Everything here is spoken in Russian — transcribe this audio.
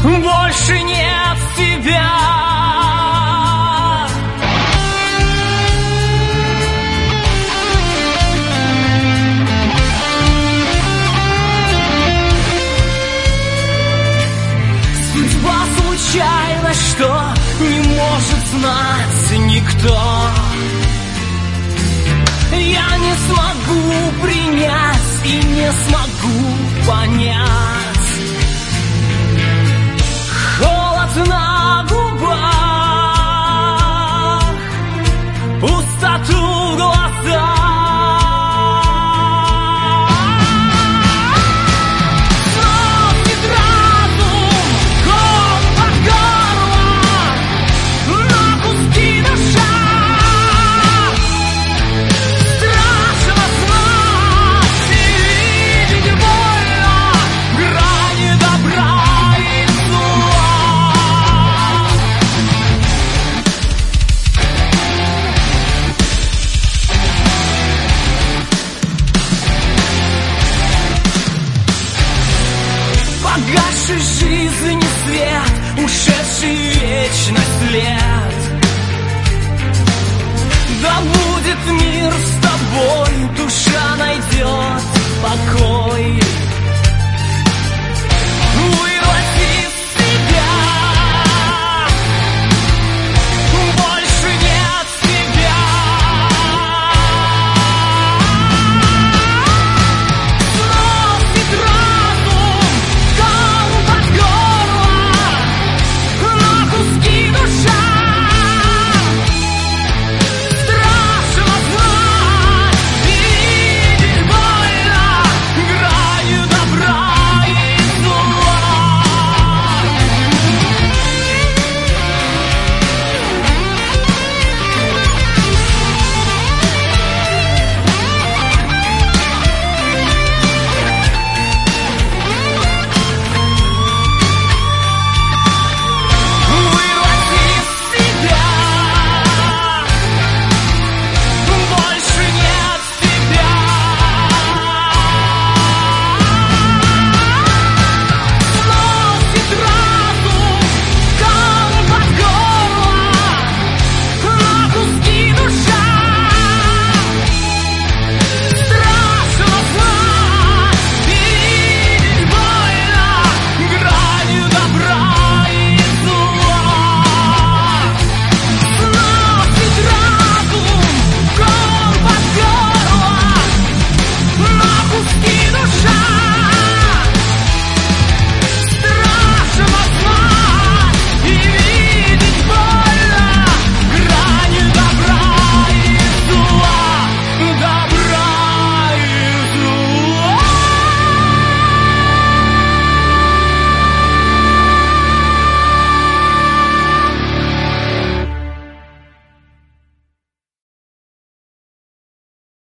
больше нет тебя. Судьба случайна, что не может знать никто. Я не смогу принять и не смогу понять. Холод на губах, пустоту в глазах. Сносит разум, ком по горло, на куски душа. Страшно знать и видеть больно, грани добра и зла. Погасший жизни свет, ушедший вечность лет. Да будет мир с тобой, душа найдет покой.